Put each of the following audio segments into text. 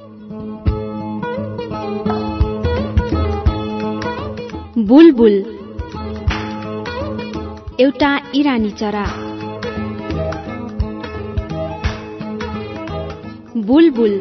बुलबुल एउटा इरानी चरा। बुलबुल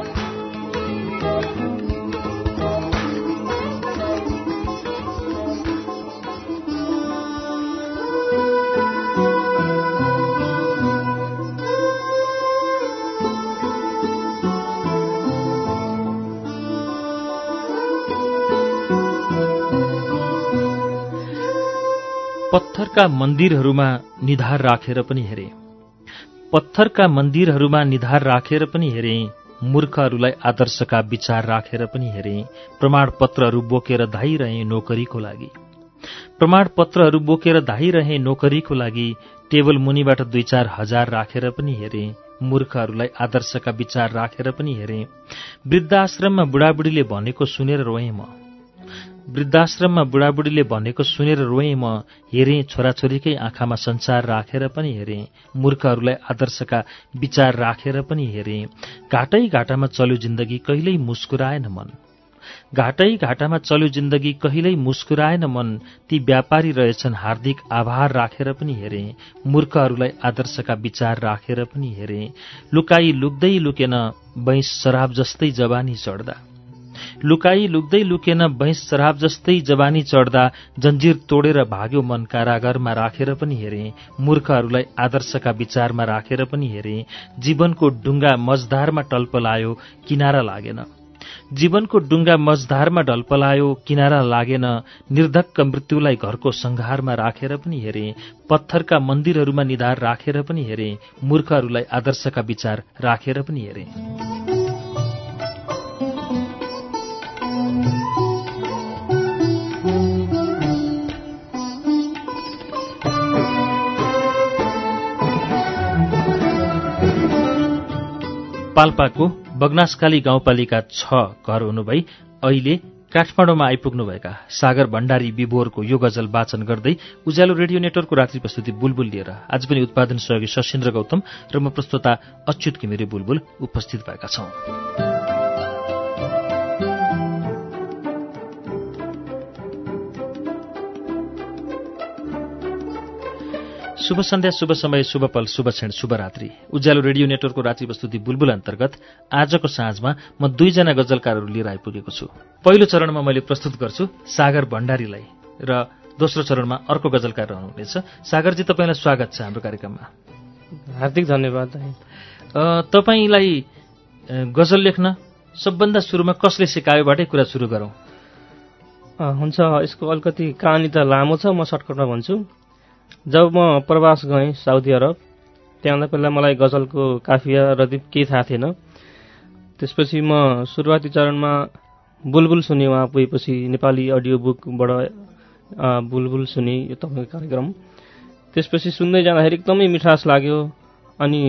पत्थरका मन्दिरहरूमा निधार राखेर पनि हेरे, पत्थरका मन्दिरहरूमा निधार राखेर पनि हेरे, मूर्खहरूलाई आदर्शका विचार राखेर पनि हेरे, प्रमाणपत्रहरू बोकेर धाइरहे नोकरीको लागि, प्रमाणपत्रहरू बोकेर धाइरहे नोकरीको लागि, टेबल मुनिबाट 2-4 हजार राखेर पनि हेरे, मूर्खहरूलाई आदर्शका विचार राखेर पनि हेरे। वृद्धाश्रममा बुढाबुढीले भनेको सुनेर रोएँ म, वृद्धाश्रममा बुढाबुढीले भनेको सुनेर रोएँ म, हेरेँ छोराछोरीकै आँखामा संसार राखेर पनि हेरेँ, मूर्खहरूलाई आदर्शका विचार राखेर पनि हेरेँ। घाटै घाटामा चल्यो जिन्दगी कहिल्यै मुस्कुराएन मन, घाटै घाटामा चल्यो जिन्दगी कहिल्यै मुस्कुराएन मन, ती व्यापारी रहेछन् हार्दिक आभार राखेर पनि हेरेँ, मूर्खहरूलाई आदर्शका विचार राखेर पनि हेरेँ। लुकाई लुक्दै लुकेन बैंस शराब जस्तै जवानी चढ्दा, लुकाई लुक्दै लुकेन बैंस शराब जस्तै जवानी चढ्दा, जन्जिर तोडेर भाग्यो मन कारागारमा राखेर पनि हेरेँ, मूर्खहरूलाई आदर्शका विचारमा राखेर पनि हेरेँ। जीवनको डुङ्गा मझधारमा टल्पलायो किनारा लागेन, जीवनको डुङ्गा मझधारमा ढल्पलायो किनारा लागेन, निर्धक्क मृत्युलाई घरको संघारमा राखेर पनि हेरेँ, पत्थरका मन्दिरहरूमा निधार राखेर पनि हेरेँ, मूर्खहरूलाई आदर्शका विचार राखेर पनि हेरेँ। पाल्पाको बगनासकाली गाउँपालिका 6 घर हुनुभई अहिले काठमाडौँमा आइपुग्नुभएका सागर भण्डारी विभोरको यो गजल वाचन गर्दै उज्यालो रेडियो नेटवर्कको रात्रि प्रस्तुति बुलबुल लिएर आज पनि उत्पादन सहयोगी सशिन्द्र गौतम र म प्रस्तोता अच्युत घिमिरे बुलबुल उपस्थित भएका छौं। शुभ सन्ध्या, शुभ समय, शुभ पल, शुभ क्षण, शुभ रात्रि। उज्यालो रेडियो नेटवर्कको रात्रि प्रस्तुति बुलबुल अन्तर्गत आजको साँझमा म 2 जना गजलकारहरू लिएर आइपुगेको छु। पहिलो चरणमा मैले प्रस्तुत गर्छु सागर भण्डारीलाई र दोस्रो चरणमा अर्को गजलकार रहनुहुनेछ। सागरजी, तपाईँलाई स्वागत छ हाम्रो कार्यक्रममा। हार्दिक धन्यवाद। तपाईँलाई गजल लेख्न सबभन्दा सुरुमा कसले सिकायोबाटै कुरा सुरु गरौँ? हुन्छ, यसको अलिकति कहानी त लामो छ, म सर्टकटमा भन्छु। जब म प्रवास गएँ साउदी अरब, त्यहाँभन्दा पहिला मलाई गजलको काफिया रदिफ केही थाहा थिएन। त्यसपछि म सुरुवाती चरणमा बुलबुल सुने, वहाँ पुगेपछि नेपाली अडियो बुकबाट बुलबुल सुने यो तपाईँको कार्यक्रम। त्यसपछि सुन्दै जाँदाखेरि एकदमै मिठास लाग्यो। अनि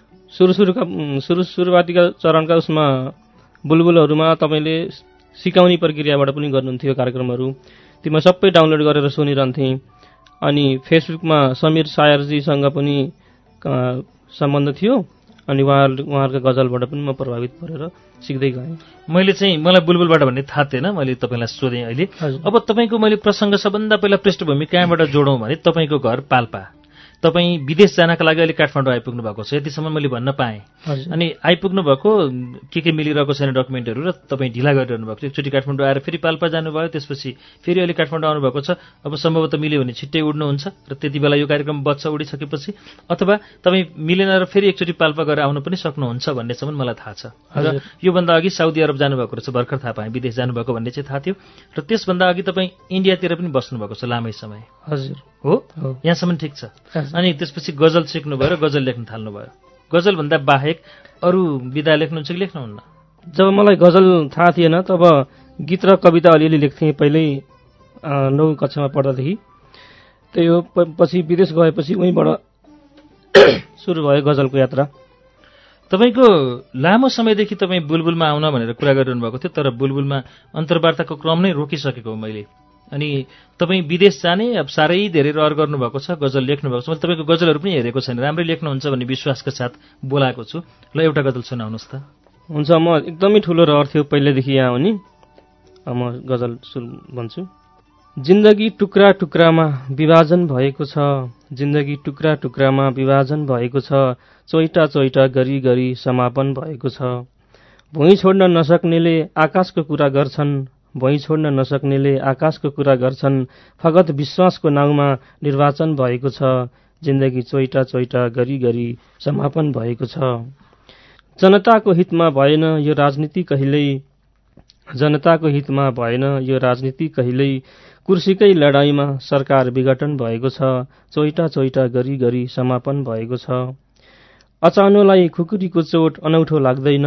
सुरुवातीका चरणका उसमा बुलबुलहरूमा तपाईँले सिकाउने प्रक्रियाबाट पनि गर्नुहुन्थ्यो कार्यक्रमहरू, तीमा सबै डाउनलोड गरेर सुनिरहन्थेँ। अनि फेसबुकमा समीर सायरजीसँग पनि सम्बन्ध थियो, अनि उहाँहरूको गजलबाट पनि म प्रभावित भएर सिक्दै गएँ। मलाई बुलबुलबाट भन्ने थाहा थिएन, मैले तपाईँलाई सोधेँ अहिले। अब तपाईँको मैले प्रसङ्ग सबभन्दा पहिला पृष्ठभूमि कहाँबाट जोडौँ भने तपाईँको घर पाल्पा, तपाईँ विदेश जानका लागि अहिले काठमाडौँ आइपुग्नु भएको छ, यतिसम्म मैले भन्न पाएँ। अनि आइपुग्नु भएको के मिलिरहेको छैन डकुमेन्टहरू र तपाईँ ढिला गरिरहनु भएको छ। एकचोटि काठमाडौँ आएर फेरि पाल्पा जानुभयो, त्यसपछि फेरि अहिले काठमाडौँ आउनुभएको छ। अब सम्भवतः मिल्यो भने छिट्टै उड्नुहुन्छ र त्यति बेला यो कार्यक्रम बच्छ उडिसकेपछि, अथवा तपाईँ मिलेन र फेरि एकचोटि पाल्पा गरेर आउनु पनि सक्नुहुन्छ भन्नेसम्म मलाई थाहा छ। र योभन्दा अघि साउदी अरब जानुभएको रहेछ, भर्खर थाहा पाएँ विदेश जानुभएको भन्ने चाहिँ थाहा थियो। र त्यसभन्दा अघि तपाईँ इन्डियातिर पनि बस्नुभएको छ लामै समय। हजुर हो, यहाँसम्म ठिक छ। अनि त्यसपछि गजल सिक्नुभयो र गजल लेख्न थाल्नुभयो। गजलभन्दा बाहेक अरू विधा लेख्नुहुन्छ कि लेख्नुहुन्न? जब मलाई गजल थाहा थिएन तब गीत र कविता अलिअलि लेख्थेँ पहिल्यै 9 कक्षामा पढ्दादेखि। त्यही हो, पछि विदेश गएपछि उहीँबाट सुरु भयो गजलको यात्रा। तपाईँको लामो समयदेखि तपाईँ बुलबुलमा आउन भनेर कुरा गरिरहनु भएको थियो, तर बुलबुलमा अन्तर्वार्ताको क्रम नै रोकिसकेको हो मैले। अनि तपाईँ विदेश जाने अब साह्रै धेरै रहर गर्नुभएको छ, गजल लेख्नुभएको छ। मैले तपाईँको गजलहरू पनि हेरेको छैन, राम्रै लेख्नुहुन्छ भन्ने विश्वासका साथ बोलाएको छु। ल, एउटा गजल सुनाउनुहोस् त। हुन्छ, म एकदमै ठुलो रहर थियो पहिल्यैदेखि यहाँ हुने। म गजल भन्छु। जिन्दगी टुक्रा टुक्रामा विभाजन भएको छ, जिन्दगी टुक्रा टुक्रामा विभाजन भएको छ, चोइटा चोइटा गरी गरी समापन भएको छ। भुइँ छोड्न नसक्नेले आकाशको कुरा गर्छन्, भुइँ छोड्न नसक्नेले आकाशको कुरा गर्छन्, फगत विश्वासको नाउँमा निर्वाचन भएको छ, जिन्दगी चोइटा चोइटा गरी गरी समापन भएको छ। जनताको हितमा भएन यो राजनीति कहिल्यै, जनताको हितमा भएन यो राजनीति कहिल्यै, कुर्सीकै लडाईँमा सरकार विघटन भएको छ, चोइटा चोइटा गरी गरी समापन भएको छ। अचानोलाई खुकुरीको चोट अनौठो लाग्दैन,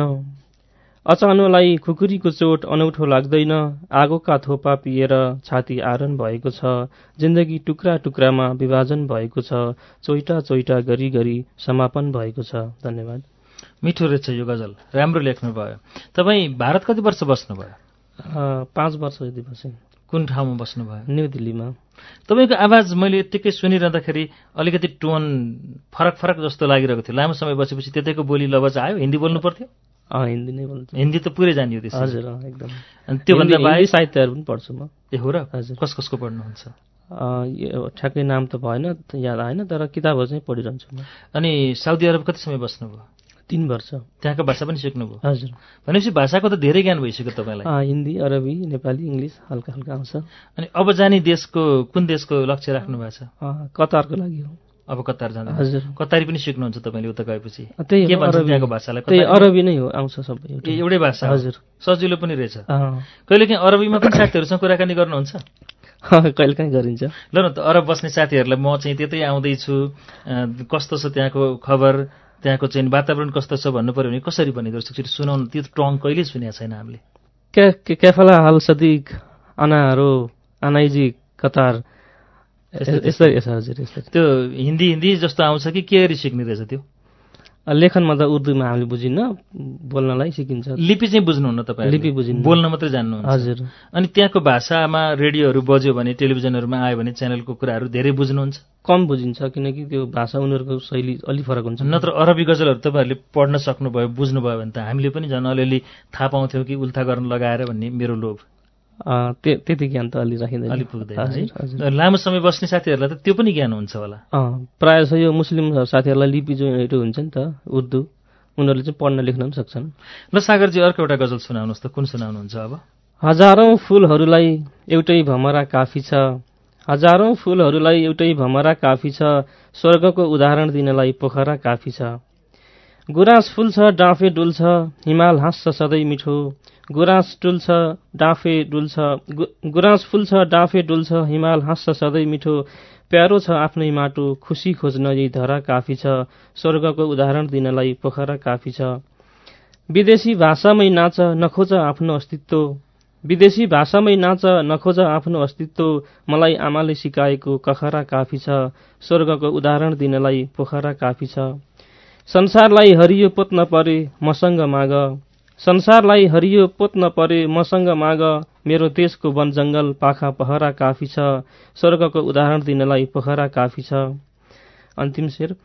अचानोलाई खुकुरीको चोट अनौठो लाग्दैन, आगोका थोपा पिएर छाती आरन भएको छ, जिन्दगी टुक्रा टुक्रामा विभाजन भएको छ, चोइटा चोइटा गरी गरी समापन भएको छ। धन्यवाद। मिठो रहेछ यो गजल, राम्रो लेख्नुभयो। तपाईँ भारत कति वर्ष बस्नुभयो? 5 वर्ष जति बसेँ। कुन ठाउँमा बस्नुभयो? न्यू दिल्लीमा। तपाईँको आवाज मैले यत्तिकै सुनिरहँदाखेरि अलिकति टोन फरक फरक जस्तो लागिरहेको थियो। लामो समय बसेपछि त्यतैको बोली लवज आयो? हिन्दी बोल्नु पर्थ्यो? हिन्दी नै बोल्छु। हिन्दी त पुरै जानियो त्यसै? हजुर, एकदम। अनि त्योभन्दा बाहेक साहित्यहरू पनि पढ्छु म। ए हो र? हजुर। कसको पढ्नुहुन्छ? ठ्याक्कै नाम त भएन, याद आएन, तर किताबहरू चाहिँ पढिरहन्छु म। अनि साउदी अरब कति समय बस्नुभयो? 3 वर्ष। त्यहाँको भाषा पनि सिक्नुभयो? हजुर। भनेपछि भाषाको त धेरै ज्ञान भइसक्यो तपाईँलाई? हिन्दी, अरबी, नेपाली, इङ्ग्लिस हल्का हल्का आउँछ। अनि अब जाने देशको कुन देशको लक्ष्य राख्नु भएको छ? कतारको लागि हो। अब कतार जाँदा? हजुर। कतारी पनि सिक्नुहुन्छ तपाईँले उता गएपछि? के भन्छ त्यहाँको भाषालाई? त्यही अरबी नै हो, आउँछ सबै। एउटै भाषा? हजुर। सजिलो पनि रहेछ। कहिलेकाहीँ अरबीमा पनि साथीहरूसँग कुराकानी गर्नुहुन्छ? कहिलेकाहीँ गरिन्छ। ल न त, अरब बस्ने साथीहरूलाई म चाहिँ त्यतै आउँदैछु, कस्तो छ त्यहाँको खबर, त्यहाँको चाहिँ वातावरण कस्तो छ भन्नु पर्यो भने कसरी भनिदिनु सक्छु? सुनाउनु, त्यो टङ कहिले सुनेको छैन हामीले। क्याफला हाल सदिक अनारो अनाइजी कतार, यसरी। हजुर, यसरी। त्यो हिन्दी जस्तो आउँछ कि के गरी सिक्ने रहेछ त्यो? लेखनमा त उर्दूमा हामीले बुझिन्न, बोल्नलाई सिकिन्छ। लिपि चाहिँ बुझ्नुहुन्न तपाईँ? लिपि बुझिन्न, बोल्न मात्रै जान्नुहुन्छ? हजुर। अनि त्यहाँको भाषामा रेडियोहरू बज्यो भने, टेलिभिजनहरूमा आयो भने च्यानलको कुराहरू धेरै बुझ्नुहुन्छ? कम बुझिन्छ, किनकि त्यो भाषा उनीहरूको शैली अलिक फरक हुन्छ। नत्र अरबी गजलहरू तपाईँहरूले पढ्न सक्नुभयो, बुझ्नुभयो भने त हामीले पनि झन् अलिअलि थाहा पाउँथ्यौँ कि उल्था गर्न लगाएर भन्ने मेरो लोभ। त्यति ज्ञान त अलि राखिँदैन, अलि पुग्दैन है? लामो समय बस्ने साथीहरूलाई त त्यो पनि ज्ञान हुन्छ होला? प्रायः छ यो मुस्लिम साथीहरूलाई लिपि जो हुन्छ नि त उर्दू, उनीहरूले चाहिँ पढ्न लेख्न पनि सक्छन्। ल सागरजी, अर्को एउटा गजल सुनाउनुहोस् त। कुन सुनाउनुहुन्छ अब? हजारौं फूलहरूलाई एउटै भमरा काफी छ, हजारौं फूलहरूलाई एउटै भमरा काफी छ, स्वर्गको उदाहरण दिनलाई पोखरा काफी छ। गुराँस फुल्छ डाँफे डुल्छ, हिमाल हाँस्छ सधैँ मिठो, गुराँस डुल्छ डाँफे डुल्छ, गुराँस फुल्छ डाँफे डुल्छ, हिमाल हाँस्छ सधैँ मिठो, प्यारो छ आफ्नै माटो, खुसी खोज्न यही धरा काफी छ, स्वर्गको उदाहरण दिनलाई पोखरा काफी छ। विदेशी भाषामै नाच नखोज आफ्नो अस्तित्व, विदेशी भाषामै नाच नखोज आफ्नो अस्तित्व, मलाई आमाले सिकाएको कखरा काफी छ, स्वर्गको उदाहरण दिनलाई पोखरा काफी छ। संसारलाई हरियो पोत्न परे मसँग माग, संसारलाई हरियो पोत्न परे मसँग माग, मेरो देशको वन जंगल पाखा पहरा काफी छ, स्वर्गको उदाहरण दिनलाई पोखरा काफी छ। अन्तिम शेर।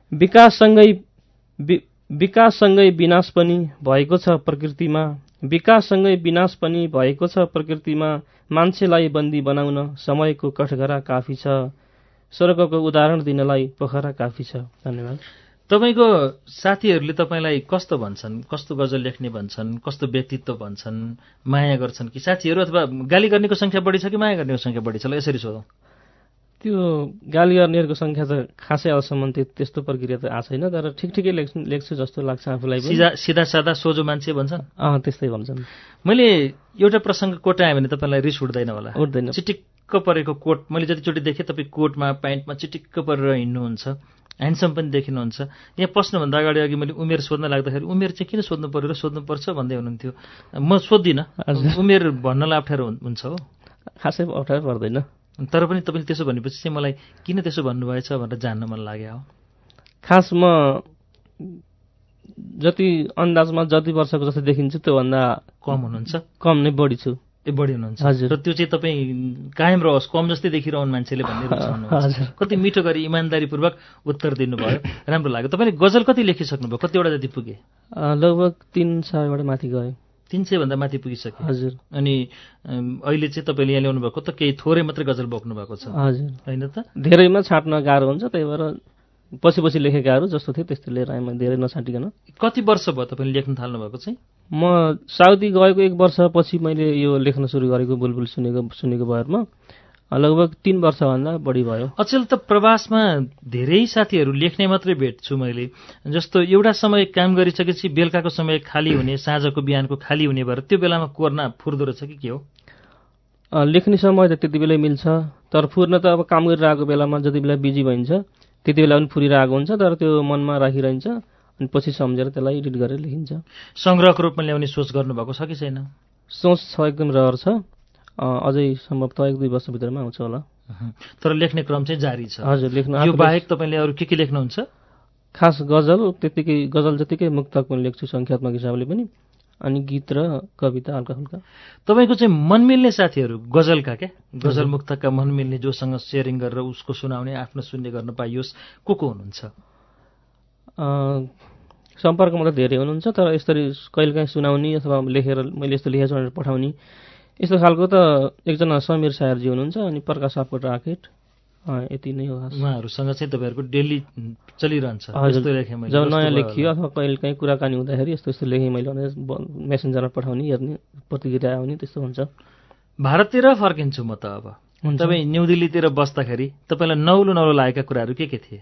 विकाससँगै विनाश पनि भएको छ प्रकृतिमा, विकाससँगै विनाश पनि भएको छ प्रकृतिमा, मान्छेलाई बन्दी बनाउन समयको कठघरा काफी छ, स्वर्गको उदाहरण दिनलाई पोखरा काफी छ। धन्यवाद। तपाईँको साथीहरूले तपाईँलाई कस्तो भन्छन्? कस्तो गजल लेख्ने भन्छन्? कस्तो व्यक्तित्व भन्छन्? माया गर्छन् कि साथीहरू, अथवा गाली गर्नेको संख्या बढी छ कि माया गर्नेको संख्या बढी छ? ल यसरी सोधौँ। त्यो गाली गर्नेहरूको संख्या त खासै अहिलेसम्म त्यस्तो प्रक्रिया त आएको छैन, तर ठिकै लेख्छु जस्तो लाग्छ आफूलाई। सिधा सादा सोझो मान्छे भन्छन्? त्यस्तै भन्छन्। मैले एउटा प्रसङ्ग कोटाएँ भने तपाईँलाई रिस उठ्दैन होला? उठ्दैन। चिटिक्क परेको कोट मैले जतिचोटि देखेँ, तपाईँ कोटमा प्यान्टमा चिटिक्क परेर हिँड्नुहुन्छ, ह्यान्डसम पनि देखिनुहुन्छ। यहाँ पस्नुभन्दा अगाडि अघि मैले उमेर सोध्न लाग्दाखेरि उमेर चाहिँ किन सोध्नु पर्यो र सोध्नुपर्छ भन्दै हुनुहुन्थ्यो। म सोध्दिनँ, उमेर भन्नलाई अप्ठ्यारो हुन्छ हो? खासै अप्ठ्यारो पर्दैन, तर पनि तपाईँले त्यसो भनेपछि चाहिँ मलाई किन त्यसो भन्नुभएछ भनेर जान्न मन लाग्यो हो। खास म जति अन्दाजमा जति वर्षको जस्तो देखिन्छु त्योभन्दा कम हुनुहुन्छ? कम नै बढी छु। बढी हुनुहुन्छ हजुर। र त्यो चाहिँ तपाईँ कायम रहोस् कम जस्तै देखिरहनु मान्छेले भन्ने रुचाउनुहुन्छ। कति मिठो गरी इमान्दारीपूर्वक उत्तर दिनुभयो, राम्रो लाग्यो। तपाईँले गजल कति लेखिसक्नुभयो, कतिवटा जति पुगे? लगभग 300बाट माथि गयो। 300 भन्दा माथि पुगिसक्यो। हजुर। अनि अहिले चाहिँ तपाईँले यहाँ ल्याउनु भएको त केही थोरै मात्रै गजल बोक्नु भएको छ, हजुर, होइन त? धेरैमा छाट्न गाह्रो हुन्छ, त्यही भएर पछि लेखेकाहरू जस्तो थियो त्यस्तो लिएर आएँ, म धेरै नछाटिकन। कति वर्ष भयो तपाईँले लेख्न थाल्नु भएको चाहिँ? म साउदी गएको 1 वर्षपछि मैले यो लेख्न सुरु गरेको बुलबुल सुनेको भरमा लगभग 3 वर्षभन्दा बढी भयो। अचेल त प्रवासमा धेरै साथीहरू लेख्ने मात्रै भेट्छु मैले। जस्तो एउटा समय काम गरिसकेपछि बेलुकाको समय खाली हुने, साँझको बिहानको खाली हुने भएर त्यो बेलामा कोर्ना फुर्दो रहेछ कि के हो? लेख्ने समय त त्यति बेलै मिल्छ, तर फुर्न त अब काम गरिरहेको बेलामा जति बेला बिजी भइन्छ त्यति बेला पनि फुरिरहेको हुन्छ, तर त्यो मनमा राखिरहन्छ अनि पछि सम्झेर त्यसलाई एडिट गरेर लेखिन्छ। सङ्ग्रहको रूपमा ल्याउने सोच गर्नुभएको छ कि छैन? सोच छ, एकदम रहर छ। अझै सम्भवतः 1-2 वर्षभित्रमा आउँछ होला। तर लेख्ने क्रम चाहिँ जारी छ। हजुर, लेख्न यो बाहेक तपाईँले अरू के लेख्नुहुन्छ? खास गजल गजल जतिकै मुक्तक पनि लेख्छु सङ्ख्यात्मक हिसाबले पनि, अनि गीत र कविता हल्का फुल्का। तपाईँको चाहिँ मन मिल्ने साथीहरू गजलका क्या, गजल मुक्तकका मन मिल्ने, जोसँग सेयरिङ गरेर उसको सुनाउने, आफ्नो सुन्ने गर्न पाइयोस्, को हुनुहुन्छ? सम्पर्कमा त धेरै हुनुहुन्छ, तर यसरी कहिलेकाहीँ सुनाउने अथवा लेखेर मैले यस्तो लेखेको छु भनेर पठाउने यस्तो खालको त एकजना समीर सायरजी हुनुहुन्छ, अनि प्रकाश सापकोट राकेट, यति नै हो। उहाँहरूसँग चाहिँ तपाईँहरूको डेली चलिरहन्छ? जब नयाँ लेखियो अथवा कहिलेकाहीँ कुराकानी हुँदाखेरि यस्तो लेखेँ मैले भने मेसेन्जरमा पठाउने, हेर्ने, प्रतिक्रिया आउने, त्यस्तो हुन्छ। भारततिर फर्किन्छु म त अब। तपाईँ न्यू दिल्लीतिर बस्दाखेरि तपाईँलाई नौलो लागेका कुराहरू के थिए?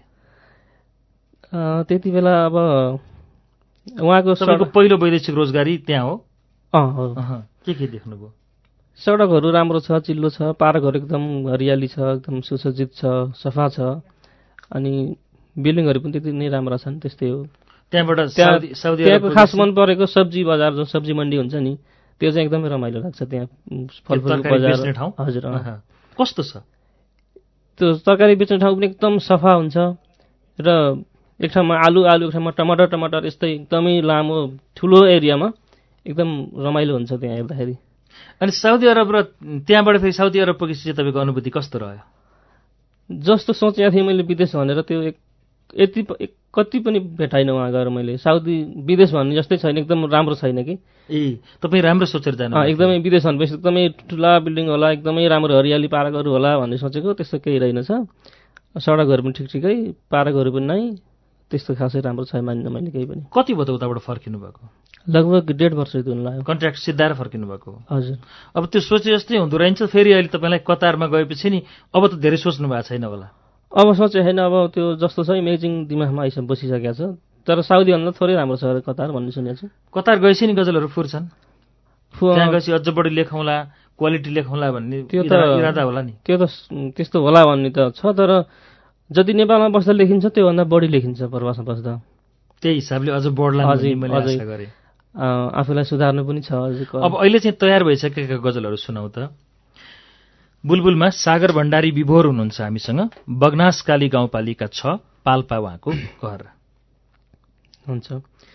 त्यति बेला अब उहाँको तपाईँको पहिलो वैदेशिक रोजगारी त्यहाँ हो? के देख्नुभयो? सडकहरू राम्रो छ, चिल्लो छ, पार्कहरू एकदम हरियाली छ, एकदम सुसज्जित छ, सफा छ, अनि बिल्डिङहरू पनि त्यति नै राम्रा छन्, त्यस्तै हो। त्यहाँको खास मन परेको सब्जी बजार, जो सब्जी मन्डी हुन्छ नि, त्यो चाहिँ एकदमै रमाइलो लाग्छ। त्यहाँ फलफुल बजार। हजुर। कस्तो छ त्यो तरकारी बेच्ने ठाउँ पनि? एकदम सफा हुन्छ र एक ठाउँमा आलु, एक ठाउँमा टमाटर यस्तै एकदमै लामो ठुलो एरियामा एकदम रमाइलो हुन्छ त्यहाँ हेर्दाखेरि। अनि साउदी अरब र त्यहाँबाट फेरि साउदी अरब पुगेपछि तपाईँको अनुभूति कस्तो रह्यो? जस्तो सोचेको थिएँ मैले विदेश भनेर, त्यो कति पनि भेटाइन वहाँ गएर मैले। साउदी विदेश भन्ने जस्तै छैन, एकदम राम्रो छैन कि। तपाईँ राम्रो सोचेर जानु? एकदमै विदेश भनेपछि एकदमै ठुला बिल्डिङ होला, एकदमै राम्रो हरियाली पार्कहरू होला भन्ने सोचेको, त्यस्तो केही रहेनछ। सडकहरू पनि ठिकै, पार्कहरू पनि नै त्यस्तो खासै राम्रो छैन मानिन मैले केही पनि। कति भयो त उताबाट फर्किनु भएको? लगभग 1.5 वर्ष हुन लाग्यो। कन्ट्र्याक्ट सिद्धाएर फर्किनु भएको? हजुर। अब त्यो सोचे जस्तै हुँदो रहेछ फेरि अहिले तपाईँलाई कतारमा गएपछि नि, अब त धेरै सोच्नु भएको छैन होला? अब सोचे छैन, अब त्यो जस्तो छ इमेजिङ दिमागमा बसिसकेको छ, तर साउदीभन्दा थोरै राम्रो छ कतार भन्ने सुनेको छु। कतार गएपछि नि गजलहरू फुर्छन्? त्यहाँ गएपछि अझ बढी लेखौँला, क्वालिटी लेखौँला भन्ने त्यो त इरादा होला नि? त्यो त त्यस्तो होला भन्ने त छ, तर जति नेपालमा बस्दा लेखिन्छ त्योभन्दा बढी लेखिन्छ प्रवासमा बस्दा। त्यही हिसाबले अझ बढ्ला भन्ने मैले आशा गरेँ। आफूलाई सुधार्नु पनि छ। अब अहिले चाहिँ तयार भइसकेका गजलहरू सुनाउ त। बुलबुलमा सागर भण्डारी विभोर हुनुहुन्छ हामीसँग। बगनासकाली गाउँपालिका 6 पाल्पा उहाँको घर हुन्छ।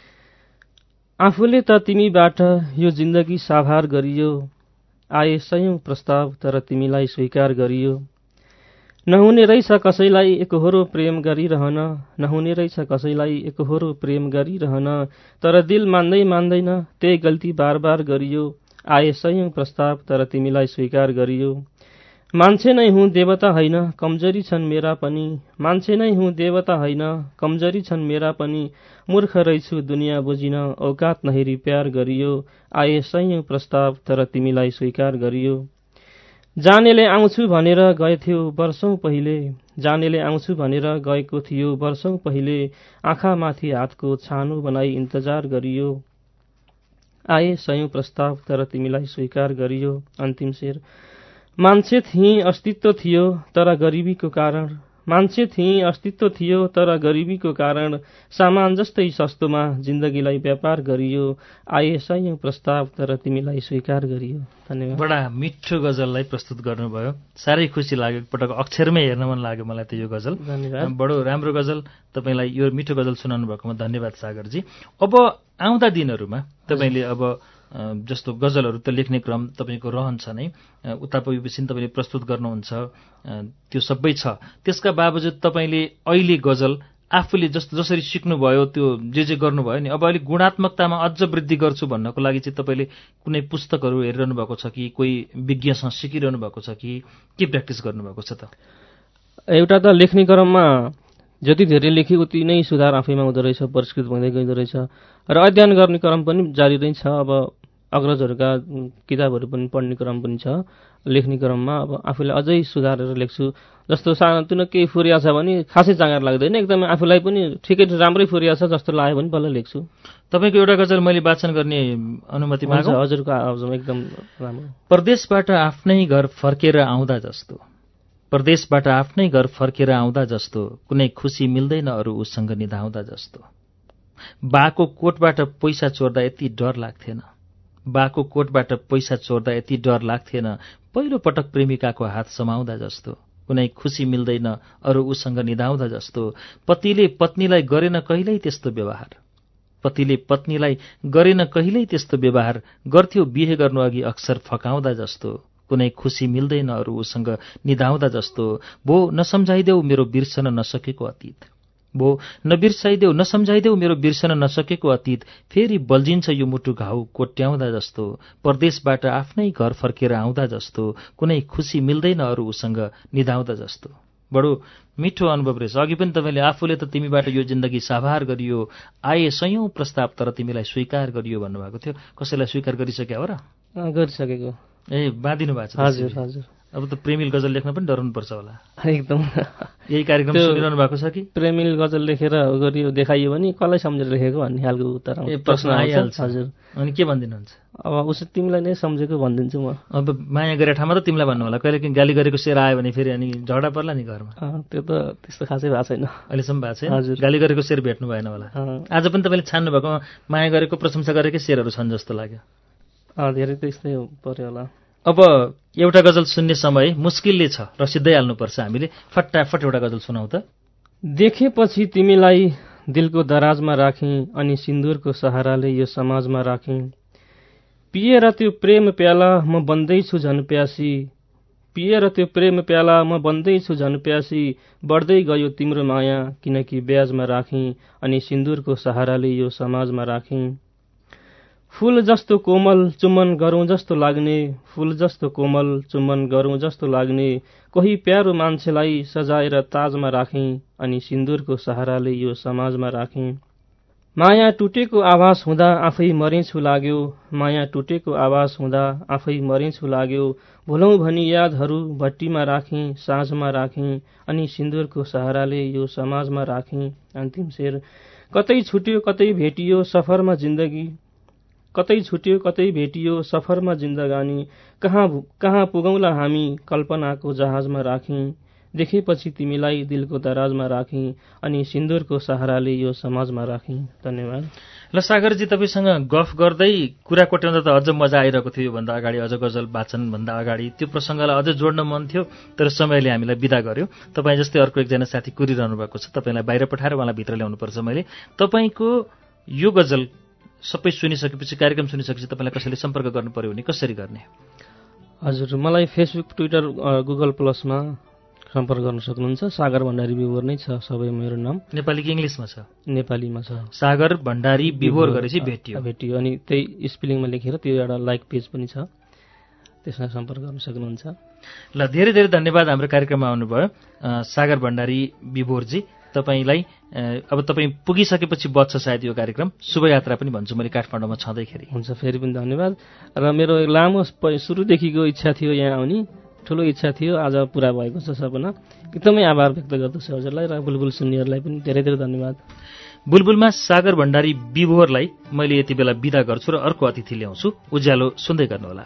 आफूले त तिमीबाट यो जिन्दगी साभार गरियो, आए सयौं प्रस्ताव तर तिमीलाई स्वीकार गरियो। नहुने रहेछ कसैलाई एकहोरो प्रेम गरिरहन, नहुने रहेछ कसैलाई एकहोरो प्रेम गरिरहन, तर दिल मान्दैन त्यही गल्ती बार बार गरियो, आए सयौं प्रस्ताव तर तिमीलाई स्वीकार गरियो। मान्छे नै हुँ देवता होइन, कमजोरी छन् मेरा पनि, मान्छे नै हुँ देवता होइन, कमजोरी छन् मेरा पनि, मूर्ख रहेछु दुनियाँ बुझिन, औकात नहेरी प्यार गरियो, आए सयौं प्रस्ताव तर तिमीलाई स्वीकार गरियो। जानेले आउँछु भनेर गएथ्यो वर्षौं पहिले, जानेले आउँछु भनेर गएको थियो वर्षौं पहिले, आँखामाथि हातको छानो बनाई इन्तजार गरियो, आए सयौं प्रस्ताव तर तिमीलाई स्वीकार गरियो। अन्तिम शेर। मान्छे थिए अस्तित्व थियो तर गरिबीको कारण, मान्छे थिए अस्तित्व थियो तर गरिबीको कारण, सामान जस्तै सस्तोमा जिन्दगीलाई व्यापार गरियो, आए सयौं प्रस्ताव तर तिमीलाई स्वीकार गरियो। धन्यवाद। बडा मिठो गजललाई प्रस्तुत गर्नुभयो, साह्रै खुसी लाग्यो। पटक अक्षरमै हेर्न मन लाग्यो मलाई त यो गजल। धन्यवाद। बडो राम्रो गजल। तपाईँलाई यो मिठो गजल सुनाउनु भएकोमा धन्यवाद सागरजी। अब आउँदा दिनहरूमा तपाईँले अब जस्तो गजलहरू त लेख्ने क्रम तपाईँको रहन्छ नै, उता पुगेपछि तपाईँले प्रस्तुत गर्नुहुन्छ, त्यो सबै छ। त्यसका बावजुद तपाईँले अहिले गजल आफूले जसरी सिक्नुभयो त्यो जे गर्नुभयो नि, अब अलिक गुणात्मकतामा अझ वृद्धि गर्छु भन्नको लागि चाहिँ तपाईँले कुनै पुस्तकहरू हेरिरहनु भएको छ कि कोही विज्ञसँग सिकिरहनु भएको छ कि के प्र्याक्टिस गर्नुभएको छ त? एउटा त लेख्ने क्रममा जति धेरै लेखे उति नै सुधार आफैमा हुँदो रहेछ, परिष्कृत हुँदै गइदो रहेछ र अध्ययन गर्ने क्रम पनि जारी नै छ। अब अग्रजहरूका किताबहरू पनि पढ्ने क्रम पनि छ। लेख्ने क्रममा अब आफूलाई अझै सुधारेर लेख्छु। जस्तो सानोतिनो केही फुरिया छ भने खासै चाँगार लाग्दैन, एकदमै आफूलाई पनि ठिकै राम्रै फुरिया छ जस्तो लाग्यो भने बल्ल लेख्छु। तपाईँको एउटा गजल मैले वाचन गर्ने अनुमति माग्छु? हजुरको एकदम राम्रो। परदेशबाट आफ्नै घर फर्केर आउँदा जस्तो, परदेशबाट आफ्नै घर फर्केर आउँदा जस्तो, कुनै खुसी मिल्दैन अरू उसँग निधाउँदा जस्तो। बाको कोटबाट पैसा चोर्दा यति डर लाग्थेन, बाको कोटबाट पैसा चोर्दा यति डर लाग्थेन, पहिलो पटक प्रेमिकाको हात समाउँदा जस्तो, कुनै खुसी मिल्दैन अरू उसँग निधाउँदा जस्तो। पतिले पत्नीलाई गरेन कहिल्यै त्यस्तो व्यवहार, पतिले पत्नीलाई गरेन कहिल्यै त्यस्तो व्यवहार, गर्थ्यो बिहे गर्नु अघि अक्सर फकाउँदा जस्तो, कुनै खुसी मिल्दैन अरू उसँग निधाउँदा जस्तो। भो नसम्झाइदेऊ मेरो बिर्सन नसकेको अतीत, भो नबिर्साइदेऊ नसम्झाइदेऊ मेरो बिर्सन नसकेको अतीत, फेरि बल्झिन्छ यो मुटु घाउ कोट्याउँदा जस्तो। परदेशबाट आफ्नै घर फर्केर आउँदा जस्तो, कुनै खुसी मिल्दैन अरू उसँग निधाउँदा जस्तो। बडो मिठो अनुभव रहेछ। अघि पनि तपाईँले आफूले त तिमीबाट यो जिन्दगी साभार गरियो, आए सयौं प्रस्ताव तर तिमीलाई स्वीकार गरियो भन्नुभएको थियो। कसैलाई स्वीकार गरिसक्यो हो र? गरिसकेको। ए बाँधिनु भएको छ? हजुर हजुर। अब त प्रेमिल गजल लेख्न पनि डराउनुपर्छ होला एकदम। यही कार्यक्रम सुनिरहनु भएको छ कि? प्रेमिल गजल लेखेर गरियो देखाइयो भने कसलाई सम्झेर लेखेको भन्ने खालको उत्तर प्रश्न आइहाल्छ। हजुर। अनि के भनिदिनुहुन्छ? अब उसो तिमीलाई नै सम्झेको भनिदिन्छु म। अब माया गरेर ठाउँमा त तिमीलाई भन्नु होला, कहिले गाली गरेको शेर आयो भने फेरि अनि झगडा पर्ला नि घरमा। त्यो त त्यस्तो खासै भएको छैन अहिलेसम्म भएको छैन। हजुर। गाली गरेको शेर भेट्नु भएन होला? आज पनि तपाईँले छान्नु भएको माया गरेको प्रशंसा गरेकै शेरहरू छन् जस्तो लाग्यो। धेरै त्यस्तै पर्यो होला। अब एउटा गजल सुन्ने समय मुस्किलले छ र सिद्धै हाल्नुपर्छ हामीले। फटाफट एउटा गजल सुनाउ त। देखेपछि तिमीलाई दिलको दराजमा राखेँ, अनि सिन्दुरको सहाराले यो समाजमा राखेँ। पिएर त्यो प्रेम प्याला म बन्दैछु झन् प्यासी, पिएर त्यो प्रेम प्याला म बन्दैछु झन् प्यासी। बढ्दै गयो तिम्रो माया किनकि ब्याजमा राखेँ, अनि सिन्दुरको सहाराले यो समाजमा राखेँ। फूल जस्तो कोमल चुम्बन गरौँ जस्तो लाग्ने, फूल जस्तो कोमल चुम्बन गरौँ जस्तो लाग्ने। कोही प्यारो मान्छेलाई सजाएर ताजमा राखेँ, अनि सिन्दुरको सहाराले यो समाजमा राखेँ। माया टुटेको आभास हुँदा आफै मरेछु लाग्यो, माया टुटेको आभास हुँदा आफै मरेछु लाग्यो। भुलौँ भनी यादहरू भट्टीमा राखेँ, साँझमा राखेँ, अनि सिन्दुरको सहाराले यो समाजमा राखेँ। अन्तिम शेर। कतै छुट्यो कतै भेटियो सफरमा जिन्दगी, कतै छुट्यो कतै भेटियो सफरमा जिन्दगानी। कहाँ पुगौँला हामी कल्पनाको जहाजमा राखेँ। देखेपछि तिमीलाई दिलको दराजमा राखेँ, अनि सिन्दुरको सहाराले यो समाजमा राखेँ। धन्यवाद। ल सागरजी, तपाईँसँग गफ गर्दै कुरा कोट्याउँदा त अझ मजा आइरहेको थियो। योभन्दा अगाडि अझ गजल वाचनभन्दा अगाडि त्यो प्रसङ्गलाई अझ जोड्न मन थियो, तर समयले हामीलाई बिदा गर्यो। तपाईँ जस्तै अर्को एकजना साथी कुरिरहनु भएको छ, तपाईँलाई बाहिर पठाएर उहाँलाई भित्र ल्याउनुपर्छ मैले। तपाईँको यो गजल सबै सुनिसकेपछि, कार्यक्रम सुनिसकेपछि तपाईँलाई कसैले सम्पर्क गर्नु पर्यो भने कसरी गर्ने? हजुर, मलाई फेसबुक, ट्विटर, गुगल प्लसमा सम्पर्क गर्न सक्नुहुन्छ। सागर भण्डारी बिबोर नै छ सबै मेरो नाम। नेपाली कि इङ्ग्लिसमा छ? नेपालीमा छ। सागर भण्डारी बिबोर गरेपछि भेटियो। अनि त्यही स्पेलिङमा लेखेर त्यो एउटा लाइक पेज पनि छ, त्यसमा सम्पर्क गर्न सक्नुहुन्छ। ल, धेरै धेरै धन्यवाद हाम्रो कार्यक्रममा आउनुभयो सागर भण्डारी बिबोरजी। तपाईँलाई अब तपाईँ पुगिसकेपछि बच्छ सायद यो कार्यक्रम। शुभयात्रा पनि भन्छु मैले काठमाडौँमा छँदैखेरि। हुन्छ, फेरि पनि धन्यवाद। र मेरो लामो सुरुदेखिको इच्छा थियो यहाँ आउने, ठुलो इच्छा थियो, आज पुरा भएको छ सपना। एकदमै आभार व्यक्त गर्दछु हजुरलाई र बुलबुल सुन्नेहरूलाई पनि धेरै धेरै धन्यवाद। बुलबुलमा सागर भण्डारी बिबोरलाई मैले यति बेला बिदा गर्छु र अर्को अतिथि ल्याउँछु। उज्यालो सुन्दै गर्नुहोला।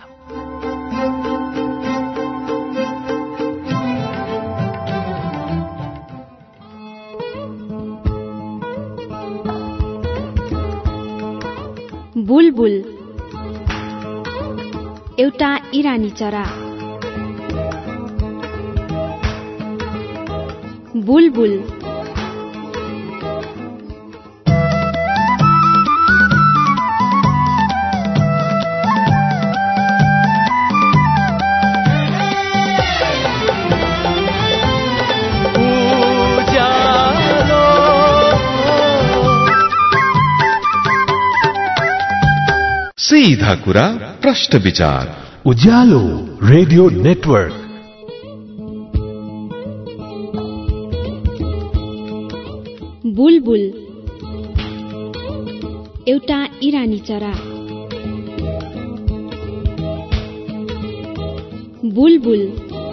बुलबुल एउटा इरानी चरा। बुलबुल सीधा कुरा प्रश्न विचार उज्यालो रेडियो नेटवर्क। बुलबुल एउटा इरानी चरा। बुलबुल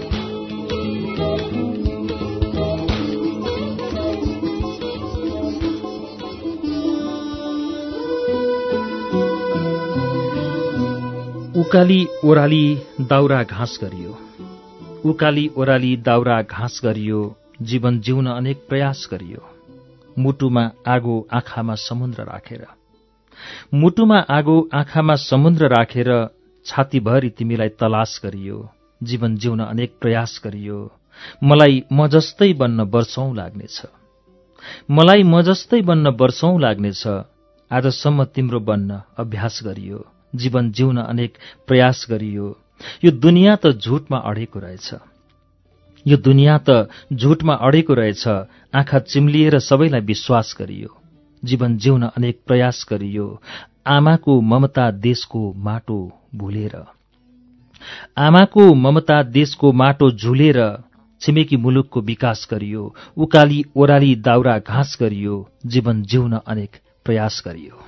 उकाली ओराली दाउरा घाँस गरियो, उकाली ओराली दाउरा घाँस गरियो, जीवन जिउन अनेक प्रयास गरियो। मुटुमा आगो आँखामा समुद्र राखेर, मुटुमा आगो आँखामा समुद्र राखेर, छातीभरि तिमीलाई तलास गरियो, जीवन जिउन अनेक प्रयास गरियो। मलाई म जस्तै बन्न वर्षौं लाग्नेछ, मलाई म जस्तै बन्न वर्षौं लाग्नेछ। आजसम्म तिम्रो बन्न अभ्यास गरियो, जीवन जिउन अनेक प्रयास गरियो। यो दुनियाँ त झुटमा अडेको रहेछ, यो दुनियाँ त झुटमा अडेको रहेछ। आँखा चिम्लिएर सबैलाई विश्वास गरियो, जीवन जिउन अनेक प्रयास गरियो। आमाको ममता देशको माटो भुलेर, आमाको ममता देशको माटो झुलेर, छिमेकी मुलुकको विकास गरियो। उकाली ओराली दाउरा घाँस गरियो, जीवन जिउन अनेक प्रयास गरियो।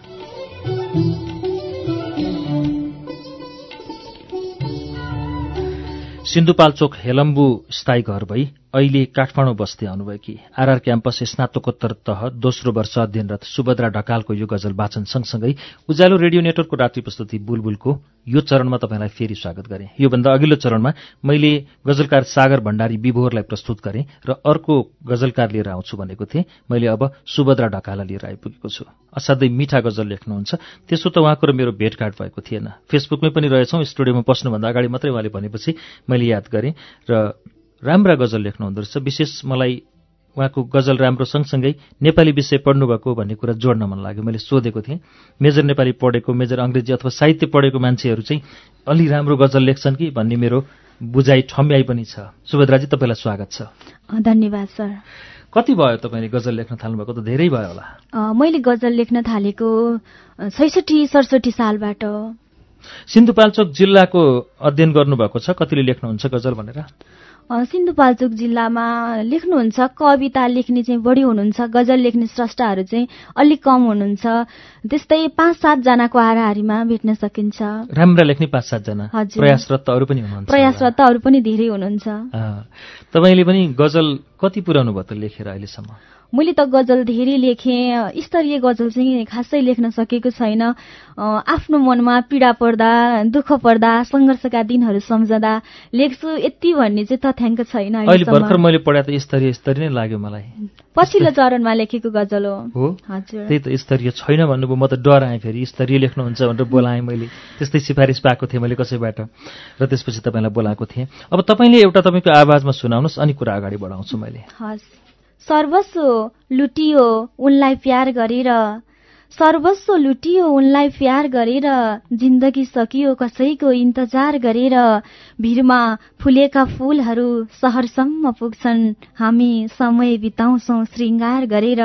सिन्धुपाल्चोक हेलम्बु स्थायी घर भई अहिले काठमाडौँ बस्दै आउनुभएकी आरआर क्याम्पस स्नातकोत्तर तह दोस्रो वर्ष अध्ययनरत सुभद्रा ढकालको यो गजल वाचन सँगसँगै उज्यालो रेडियो नेटवर्कको रात्रि प्रस्तुति बुलबुलको यो चरणमा तपाईँलाई फेरि स्वागत गरेँ। योभन्दा अघिल्लो चरणमा मैले गजलकार सागर भण्डारी विभोरलाई प्रस्तुत गरेँ र अर्को गजलकार लिएर आउँछु भनेको थिएँ। मैले अब सुभद्रा ढकाललाई लिएर आइपुगेको छु। असाध्यै मिठा गजल लेख्नुहुन्छ। त्यसो त उहाँको र मेरो भेटघाट भएको थिएन, फेसबुकमै पनि रहेछौँ। स्टुडियोमा पस्नुभन्दा अगाडि मात्रै उहाँले भनेपछि मैले याद गरेँ र राम्रा गजल लेख्नुहुँदो रहेछ। विशेष मलाई उहाँको गजल राम्रो सँगसँगै नेपाली विषय पढ्नुभएको भन्ने कुरा जोड्न मन लाग्यो। मैले सोधेको थिएँ, मेजर नेपाली पढेको, मेजर अङ्ग्रेजी अथवा साहित्य पढेको मान्छेहरू चाहिँ अलि राम्रो गजल लेख्छन् कि भन्ने मेरो बुझाइ ठम्याइ पनि छ। सुभद्राजी, तपाईँलाई स्वागत छ। धन्यवाद सर। कति भयो तपाईँले गजल लेख्न थाल्नुभएको? त धेरै भयो होला। मैले गजल लेख्न थालेको 66-67 सालबाट। सिन्धुपाल्चोक जिल्लाको अध्ययन गर्नुभएको छ, कतिले लेख्नुहुन्छ गजल भनेर? सिन्धुपाल्चोक जिल्लामा लेख्नुहुन्छ, कविता लेख्ने चाहिँ बढी हुनुहुन्छ, गजल लेख्ने स्रष्टाहरू चाहिँ अलिक कम हुनुहुन्छ। त्यस्तै 5-7 जनाको हाराहारीमा भेट्न सकिन्छ। राम्रा लेख्ने 5-7 जना, प्रयासरत अरू पनि हुनुहुन्छ? प्रयासरत अरू पनि धेरै हुनुहुन्छ। तपाईँले पनि गजल कति पुर्याउनु भयो त लेखेर अहिलेसम्म? मैले त गजल धेरै लेखेँ। स्तरीय गजल चाहिँ खासै लेख्न सकेको छैन। आफ्नो मनमा पीडा पर्दा, दुःख पर्दा, सङ्घर्षका दिनहरू सम्झदा लेख्छु, यति भन्ने चाहिँ तथ्याङ्क छैन। अहिले भर्खर मैले पढा त स्तरीय नै लाग्यो मलाई। पछिल्लो चरणमा लेखेको गजल हो। हजुर, त्यही त स्तरीय छैन भन्नुभयो। म त डराएँ, फेरि स्तरीय लेख्नुहुन्छ भनेर बोलाएँ मैले। त्यस्तै सिफारिस पाएको थिएँ मैले कसैबाट र त्यसपछि तपाईँलाई बोलाएको थिएँ। अब तपाईँले एउटा तपाईँको आवाजमा सुनाउनुहोस्, अनि कुरा अगाडि बढाउँछु मैले। हस्। सर्वस्व लुटियो उनलाई प्यार गरेर, सर्वस्व लुटियो उनलाई प्यार गरेर, जिन्दगी सकियो कसैको इन्तजार गरेर। भिरमा फुलेका फूलहरू सहरसम्म पुग्छन्, हामी समय बिताउँछौं श्रृङ्गार गरेर।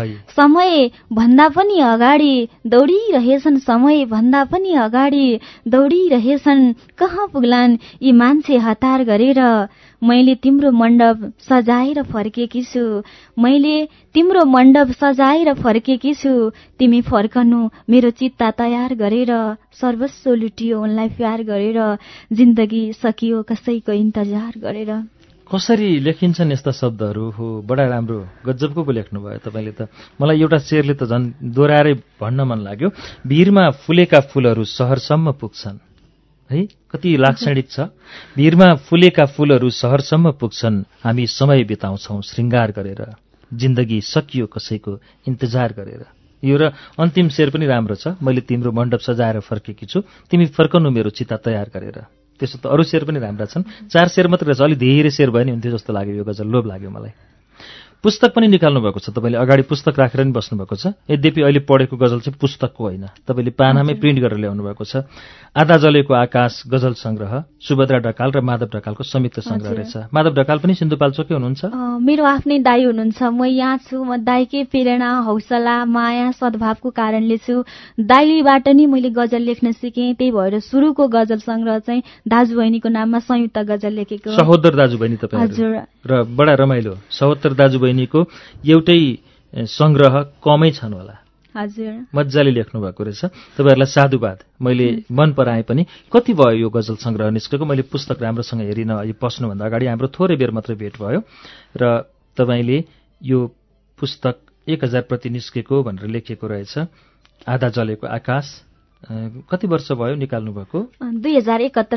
समय भन्दा पनि अगाडि दौडिरहेछन्, समय भन्दा पनि अगाडि दौडिरहेछन्, कहाँ पुग्लान् यी मान्छे हतार गरेर। मैले तिम्रो मण्डप सजाएर फर्केकी छु, मैले तिम्रो मण्डप सजाएर फर्केकी छु, तिमी फर्कनु मेरो चित्ता तयार गरेर। सर्वस्व लुटियो उनलाई प्यार गरेर, जिन्दगी सकियो कसैको इन्तजार गरेर। कसरी लेखिन्छन् यस्ता शब्दहरू? हो, बडा राम्रो गजबको पो लेख्नुभयो तपाईँले त। मलाई एउटा शेरले त झन् दोहोऱ्याएरै भन्न मन लाग्यो, भिरमा फुलेका फूलहरू सहरसम्म पुग्छन्। है, कति लाक्षणिक छ। भिरमा फुलेका फूलहरू सहरसम्म पुग्छन्, हामी समय बिताउँछौं श्रृङ्गार गरेर, जिन्दगी सकियो कसैको इन्तजार गरेर। यो र अन्तिम शेर पनि राम्रो छ, मैले तिम्रो मण्डप सजाएर फर्केकी छु, तिमी फर्कनु मेरो चिता तयार गरेर। त्यसो त अरू शेर पनि राम्रा छन्। 4 शेर मात्रै रहेछ, अलि धेरै शेर भयो नि हुन्थ्यो जस्तो लाग्यो यो गजल। लोभ लाग्यो मलाई। पुस्तक पनि निकाल्नु भएको छ तपाईँले, अगाडि पुस्तक राखेर नि बस्नुभएको छ। यद्यपि अहिले पढेको गजल चाहिँ पुस्तकको होइन, तपाईँले पानामै प्रिन्ट गरेर ल्याउनु भएको छ। आधा जलेको आकाश गजल संग्रह सुभद्रा ढकाल र माधव ढकालको संयुक्त संग्रह रहेछ। माधव ढकाल पनि सिन्धुपाल्चोकै हुनुहुन्छ? मेरो आफ्नै दाई हुनुहुन्छ। म यहाँ छु, म दाईकै प्रेरणा, हौसला, माया, सद्भावको कारणले छु। दाईबाट नि मैले गजल लेख्न सिकेँ। त्यही भएर सुरुको गजल संग्रह चाहिँ दाजुबहिनीको नाममा संयुक्त गजल लेखेको। सहोदर दाजुबहिनी तपाईँ? हजुर। र बडा रमाइलो, सहोदर दाजुबहिनीको एउटै संग्रह कमै छन् होला। हजुर, मजाले लेख्नु भएको रहेछ। तपाईँहरूलाई साधुवाद। मैले मन पराएँ पनि। कति भयो यो गजल संग्रह निस्केको? मैले पुस्तक राम्रोसँग हेरिनँ, अहिले पस्नुभन्दा अगाडि हाम्रो थोरै बेर मात्रै भेट भयो र तपाईँले यो पुस्तक 1000 प्रति निस्केको भनेर लेखेको रहेछ। आधा जलेको आकाश कति वर्ष भयो निकाल्नु भएको? 2071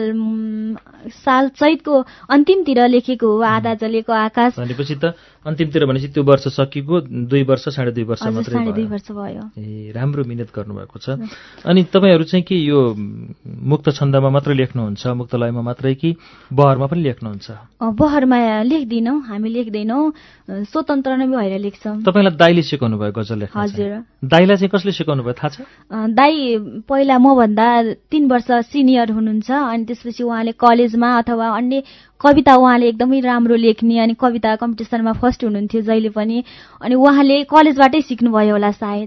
साल चैतको अन्तिमतिर लेखेको हो आधा जलेको आकाश। भनेपछि त अन्तिमतिर भनेपछि त्यो वर्ष सकिएको 2 वर्ष 2.5 वर्ष मात्रै भयो। 2.5 वर्ष भयो। ए, राम्रो मिहिनेत गर्नुभएको छ। अनि तपाईँहरू चाहिँ के यो मुक्त छन्दमा मात्रै लेख्नुहुन्छ, मुक्त लयमा मात्रै कि बहरमा पनि लेख्नुहुन्छ? बहरमा लेख्दैनौँ, हामी लेख्दैनौँ, स्वतन्त्र नै भएर लेख्छौँ। तपाईँलाई दाइले सिकाउनु भयो गजल लेख्न? हजुर। दाइलाई चाहिँ कसले सिकाउनु भयो थाहा छ? दाइ पहिला मभन्दा 3 वर्ष सिनियर हुनुहुन्छ। अनि त्यसपछि उहाँले कलेजमा अथवा अन्य कविता उहाँले एकदमै राम्रो लेख्ने अनि कविता कम्पिटिसनमा फर्स्ट हुनुहुन्थ्यो जहिले पनि। अनि उहाँले कलेजबाटै सिक्नुभयो होला सायद।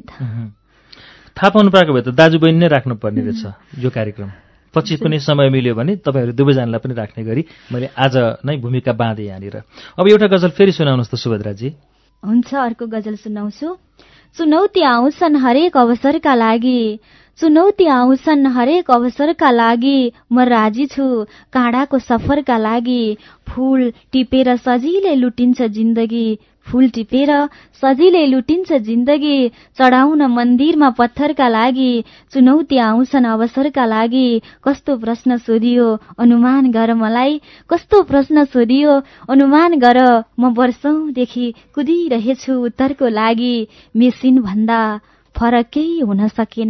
थाहा पाउनु पाएको भए त दाजुबहिनी नै राख्नुपर्ने रहेछ यो कार्यक्रम। पछि कुनै समय मिल्यो भने तपाईँहरू दुवैजनालाई पनि राख्ने गरी मैले आज नै भूमिका बाँधेँ यहाँनिर। अब एउटा गजल फेरि सुनाउनुहोस् त सुभद्राजी। हुन्छ, अर्को गजल सुनाउँछु। चुनौती आउँछन् हरेक अवसरका लागि, चुनौती आउँछन् हरेक अवसरका लागि, म राजी छु काँडाको सफरका लागि। फूल टिपेर सजिलै लुटिन्छ जिन्दगी, फूल टिपेर सजिलै लुटिन्छ जिन्दगी, चढाउन मन्दिरमा पत्थरका लागि। चुनौती आउँछन् अवसरका लागि, कस्तो प्रश्न सोधियो अनुमान गर मलाई, कस्तो प्रश्न सोधियो अनुमान गर। म वर्षौंदेखि कुदिरहेछु उत्तरको लागि, मेसिन भन्दा फरक केही हुन सकेन,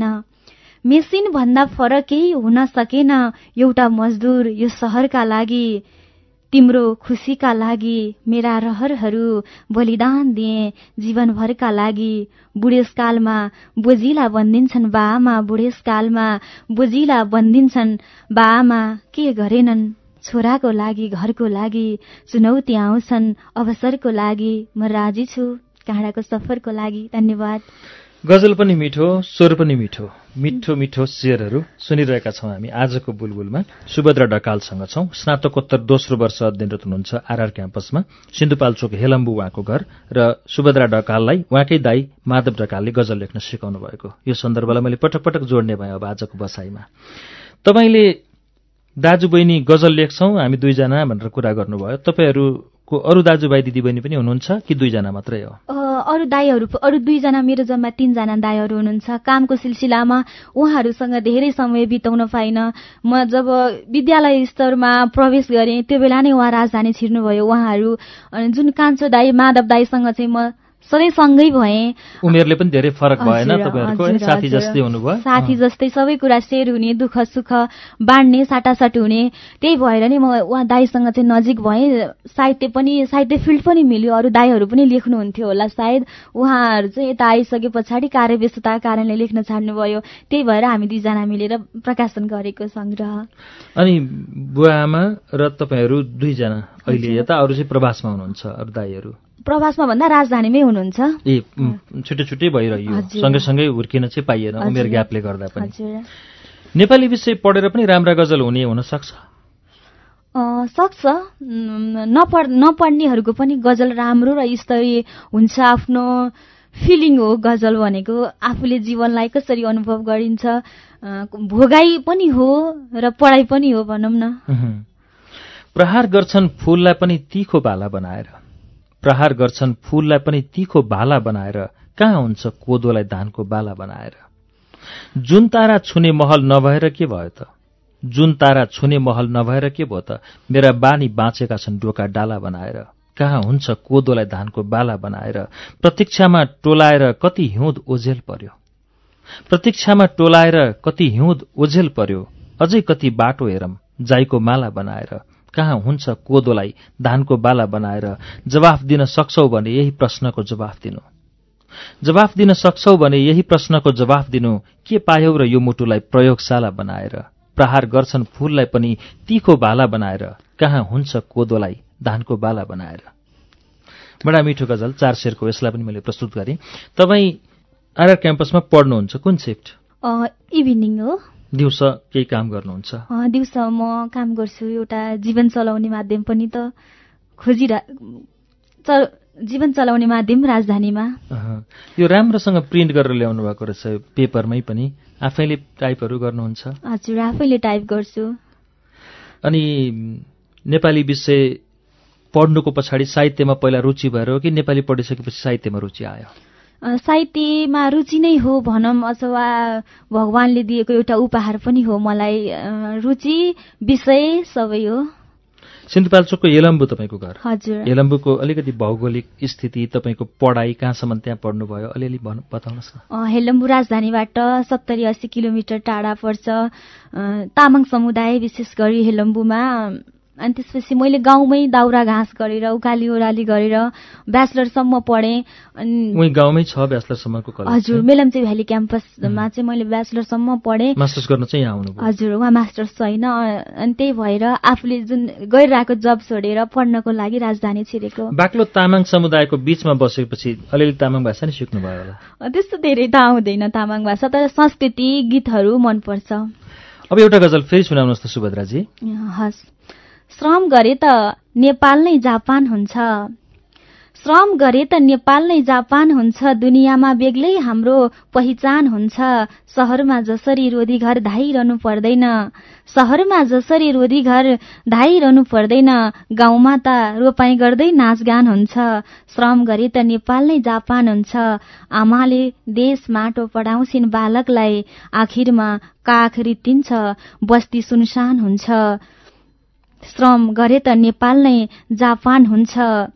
मेसिन भन्दा फरक केही हुन सकेन। एउटा मजदुर यो शहरका लागि, तिम्रो खुसीका लागि मेरा रहरहरू बलिदान दिए जीवनभरका लागि। बुढेसकालमा बोजिला बन्दिन्छन् बाआमा, बुढेसकालमा बोजिला बन्दिन्छन् बाआमा, के गरेनन् छोराको लागि घरको लागि। चुनौती आउँछन् अवसरको लागि, म राजी छु काँडाको सफरको लागि। धन्यवाद। गजल पनि मिठो, स्वर पनि मिठो, मिठो मिठो शेरहरू सुनिरहेका छौँ हामी आजको बुलबुलमा। सुभद्रा ढकालसँग छौँ। स्नातकोत्तर दोस्रो वर्ष अध्ययनरत हुनुहुन्छ आरआर क्याम्पसमा। सिन्धुपाल्चोक हेलम्बु उहाँको घर र सुभद्रा ढकाललाई उहाँकै दाई माधव ढकालले गजल लेख्न सिकाउनु भएको यो सन्दर्भलाई मैले पटक पटक जोड्ने भएँ अब आजको बसाइमा। तपाईँले दाजुबहिनी गजल लेख्छौँ हामी दुईजना भनेर कुरा गर्नुभयो। तपाईँहरूको अरू दाजुभाइ दिदीबहिनी पनि हुनुहुन्छ कि दुईजना मात्रै हो? अरू दाईहरू, अरू 2 जना, मेरो जम्मा 3 जना दाईहरू हुनुहुन्छ। कामको सिलसिलामा उहाँहरूसँग धेरै समय बिताउन पाइनँ। म जब विद्यालय स्तरमा प्रवेश गरेँ त्यो बेला नै उहाँ राजधानी छिर्नुभयो। उहाँहरू जुन कान्छो दाई माधव दाईसँग चाहिँ म सधैँ सँगै भएँ। उमेरले पनि धेरै फरक भएन तपाईँहरूको? साथी जस्तै हुनुभयो? साथी जस्तै सबै कुरा सेयर हुने, दुःख सुख बाँड्ने, साटासाट हुने। त्यही भएर नै म उहाँ दाईसँग चाहिँ नजिक भएँ। साहित्य फिल्ड पनि मिल्यो। अरू दाईहरू पनि लेख्नुहुन्थ्यो होला सायद। उहाँहरू चाहिँ यता आइसके पछाडि कार्यव्यस्तताका कारणले लेख्न छाड्नुभयो। त्यही भएर हामी 2 जना मिलेर प्रकाशन गरेको संग्रह। अनि बुवा आमा र तपाईँहरू 2 जना अहिले यता, अरू चाहिँ प्रवासमा हुनुहुन्छ? अरू दाईहरू प्रवासमा भन्दा राजधानीमै हुनुहुन्छ। ए, छुट्टै छुट्टै भइरह्यो, सँगै हुर्किन चाहिँ पाइएन उमेर ग्यापले गर्दा पनि। नेपाली विषय पढेर पनि राम्रा गजल हुन सक्छ? सक्छ। नपढ्नेहरूको पनि गजल राम्रो र स्तरीय हुन्छ। आफ्नो फिलिङ हो गजल भनेको। आफूले जीवनलाई कसरी अनुभव गरिन्छ, भोगाई पनि हो र पढाइ पनि हो भनौँ न। प्रहार गर्छन् फूललाई पनि तीखो भाला बनाएर, प्रहार गर्छन् फूललाई पनि तीखो भाला बनाएर, कहाँ हुन्छ कोदोलाई धानको बाला बनाएर। जुन तारा छुने महल नभएर के भयो त, जुन तारा छुने महल नभएर के भयो त, मेरा बानी बाँचेका छन् डोका डाला बनाएर। कहाँ हुन्छ कोदोलाई धानको बाला बनाएर। प्रतीक्षामा टोलाएर कति हिउँद ओझेल पर्यो, प्रतीक्षामा टोलाएर कति हिउँद ओझेल पर्यो, अझै कति बाटो हेरम जाईको माला बनाएर। कहाँ हुन्छ कोदोलाई धानको बाला बनाएर? जवाफ दिन सक्छौ भने यही प्रश्नको जवाफ दिनु। जवाफ दिन सक्छौ भने यही प्रश्नको जवाफ दिनु। के पायौ र यो मुटुलाई प्रयोगशाला बनाएर? प्रहार गर्छन् फूललाई पनि तीखो भाला बनाएर। कहाँ हुन्छ कोदोलाई धानको बाला बनाएर? बडा मिठो गजल, 4 शेरको, यसलाई पनि मैले प्रस्तुत गरेँ। तपाईँ आरआर क्याम्पसमा पढ्नुहुन्छ, कुन शिफ्ट? इभिनिङ हो। दिउँसो केही काम गर्नुहुन्छ? दिउँसो म काम गर्छु, एउटा जीवन चलाउने माध्यम पनि त जीवन चलाउने माध्यम राजधानीमा। यो राम्रोसँग प्रिन्ट गरेर ल्याउनु भएको रहेछ, पेपरमै पनि आफैले टाइपहरू गर्नुहुन्छ? हजुर, आफैले टाइप गर्छु। अनि नेपाली विषय पढ्नुको पछाडि साहित्यमा पहिला रुचि भएर हो कि नेपाली पढिसकेपछि साहित्यमा रुचि आयो? साहित्यमा रुचि नै हो भनौँ, अथवा भगवानले दिएको एउटा उपहार पनि हो मलाई। रुचि विषय सबै हो। सिन्धुपाल्चोकको हेलम्बु तपाईँको घर? हजुर। हेलम्बुको अलिकति भौगोलिक स्थिति, तपाईँको पढाइ कहाँसम्म त्यहाँ पढ्नुभयो, अलिअलि बताउनुहोस् न। हेलम्बु राजधानीबाट 70-80 किलोमिटर टाढा पर्छ। तामाङ समुदाय विशेष गरी हेलम्बुमा। अनि त्यसपछि मैले गाउँमै दाउरा घाँस गरेर उकाली ओह्राली गरेर ब्याचलरसम्म पढेँ। उही गाउँमै छ ब्याचलरसम्मको कलेज? हजुर, मेलम्ची भ्याली क्याम्पसमा चाहिँ मैले ब्याचलरसम्म पढेँ। मास्टर्स गर्न चाहिँ यहाँ आउनुभयो? हजुर, उहाँ मास्टर्स छैन, अनि त्यही भएर आफूले जुन गरिरहेको जब छोडेर पढ्नको लागि राजधानी छिरेको। बाक्लो तामाङ समुदायको बीचमा बसेपछि अलिअलि तामाङ भाषा नै सिक्नुभयो होला? त्यस्तो धेरै त आउँदैन तामाङ भाषा, तर संस्कृति गीतहरू मनपर्छ। अब एउटा गजल फेरि सुनाउनुहोस् त सुभद्राजी। हस्। श्रम गरे त नेपाल नै जापान हुन्छ, श्रम गरे त नेपाल नै जापान हुन्छ, दुनियाँमा बेग्लै हाम्रो पहिचान हुन्छ। शहरमा जसरी रोधी घर धाइरहनु पर्दैन, शहरमा जसरी रोधी घर धाइरहनु पर्दैन, गाउँमा त रोपाई गर्दै नाचगान हुन्छ। श्रम गरे त नेपाल नै जापान हुन्छ, आमाले देश माटो पढाउँछिन् बालकलाई, आखिरमा काख रित्तिन्छ, बस्ती सुनसान हुन्छ। श्रम गरे त नेपाल नै जापान हुन्छ।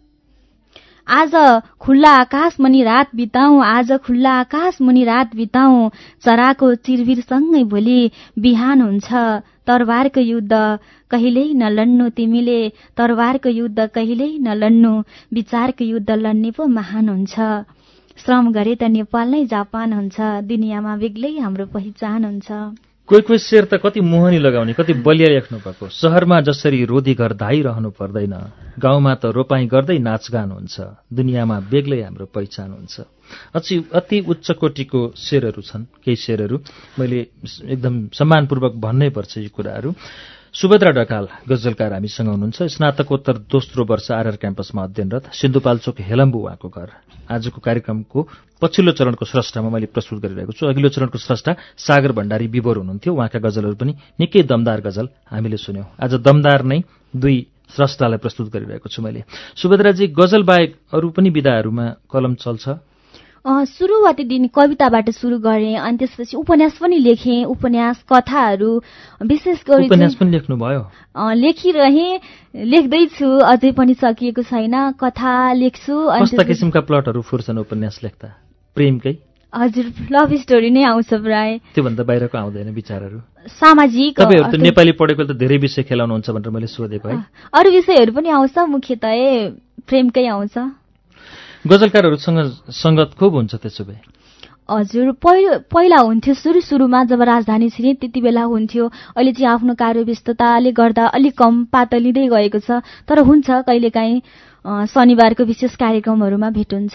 आज खुल्ला आकाश मुनि रात बिताउँ, आज खुल्ला आकाश मुनि रात बिताउँ, चराको चिरबिरसँगै भोलि बिहान हुन्छ। तरबारको युद्ध कहिल्यै नलड्नु तिमीले, तरबारको युद्ध कहिल्यै नलड्नु, विचारको युद्ध लड्ने पो महान हुन्छ। श्रम गरे त नेपाल नै जापान हुन्छ, दुनियाँमा बेग्लै हाम्रो पहिचान हुन्छ। कोही कोही शेर त कति मोहनी लगाउने, कति बलिया लेख्नु भएको। शहरमा जसरी रोधी घर धाइरहनु पर्दैन, गाउँमा त रोपाई गर्दै नाचगान हुन्छ, दुनियाँमा बेग्लै हाम्रो पहिचान हुन्छ। अति उच्च कोटिको शेरहरू छन्, केही शेरहरू मैले एकदम सम्मानपूर्वक भन्नै पर्छ यी कुराहरू। सुभद्रा ढकाल गजलकार हामीसँग हुनुहुन्छ, स्नातकोत्तर दोस्रो वर्ष आरआर क्याम्पसमा अध्ययनरत, सिन्धुपाल्चोक हेलम्बु उहाँको घर। आजको कार्यक्रमको पछिल्लो चरणको स्रष्टामा मैले प्रस्तुत गरिरहेको छु। अघिल्लो चरणको स्रष्टा सागर भण्डारी विवर हुनुहुन्थ्यो, उहाँका गजलहरू पनि निकै दमदार गजल हामीले सुन्यौं। आज दमदार नै 2 स्रष्टालाई प्रस्तुत गरिरहेको छु मैले। सुभद्राजी, गजल बाहेक अरू पनि विधाहरूमा कलम चल्छ? सुरुवाती दिन कविताबाट सुरु गरेँ, अनि त्यसपछि उपन्यास पनि लेखेँ। उपन्यास, कथाहरू विशेष गरी उपन्यास पनि लेख्नुभयो? लेखिरहेँ, लेख्दैछु, अझै पनि सकिएको छैन। कथा लेख्छु। कस्ता किसिमका प्लटहरू फुर्छन् उपन्यास लेख्दा? प्रेमकै? हजुर, लभ स्टोरी नै आउँछ प्राय। त्योभन्दा बाहिरको आउँदैन विचारहरू? सामाजिक। तपाईँहरू त नेपाली पढेको त धेरै विषय खेलाउनुहुन्छ भनेर मैले सोधेको है। अरू विषयहरू पनि आउँछ, मुख्यतः प्रेमकै आउँछ। गजलकारहरूसँग सङ्गत खुब हुन्छ त्यसो भए? हजुर, पहिला हुन्थ्यो, सुरुमा जब राजधानी छिरेँ त्यति बेला हुन्थ्यो। अहिले चाहिँ आफ्नो कार्य व्यस्तताले गर्दा अलिक कम पातलिँदै गएको छ, तर हुन्छ कहिलेकाहीँ शनिबारको विशेष कार्यक्रमहरूमा भेट हुन्छ।